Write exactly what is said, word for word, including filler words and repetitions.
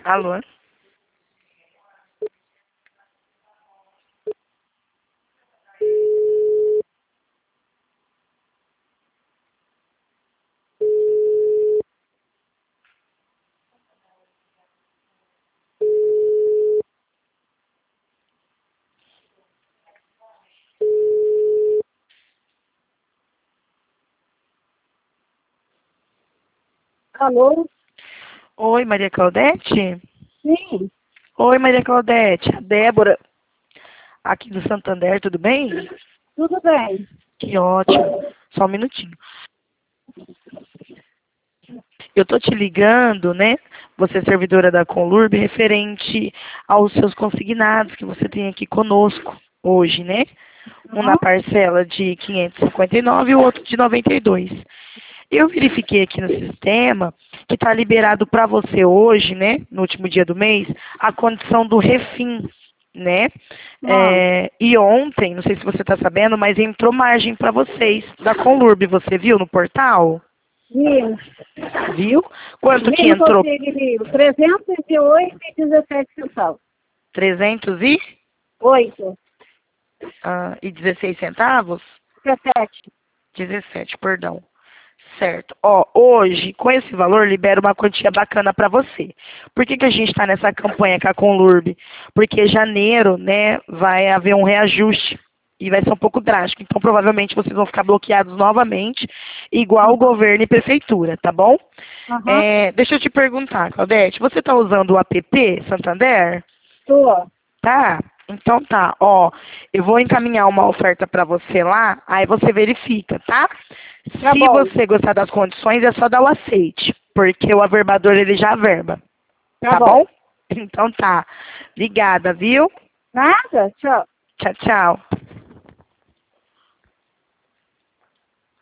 Alô? Alô? Oi, Maria Claudete? Sim, Oi, Maria Claudete. A Débora, aqui do Santander, tudo bem? tudo bem. Que ótimo. Só um minutinho. Eu tô te ligando, né? Você é servidora da Conlurb, referente aos seus consignados que você tem aqui conosco hoje, né? Um na Uhum. parcela de quinhentos e cinquenta e nove e o outro de noventa e dois. Eu verifiquei aqui no sistema que está liberado para você hoje, né, no último dia do mês, a condição do refim, né? Ah, É, e ontem, não sei se você está sabendo, mas entrou margem para vocês da Conlurb, você viu no portal? vi, Viu? Quanto vi que no entrou? conselho livre, trezentos e oito e dezessete centavos. trezentos e, Oito, ah, e dezesseis centavos? dezessete. dezessete, perdão. Certo. Ó, hoje, com esse valor, libera uma quantia bacana para você. Por que, que a gente está nessa campanha com a Conlurb? Porque janeiro, né, vai haver um reajuste e vai ser um pouco drástico. Então, provavelmente, vocês vão ficar bloqueados novamente, igual o Aham, governo e prefeitura, tá bom? aham, É, deixa eu te perguntar, Claudete, você está usando o app Santander? tô. Tá? Então tá, ó, eu vou encaminhar uma oferta para você lá, aí você verifica, tá? Tá Se bom, você gostar das condições, é só dar o aceite, porque o averbador ele já averba, tá tá bom. bom? Então tá. Obrigada, viu? Nada? Tchau. Tchau, tchau.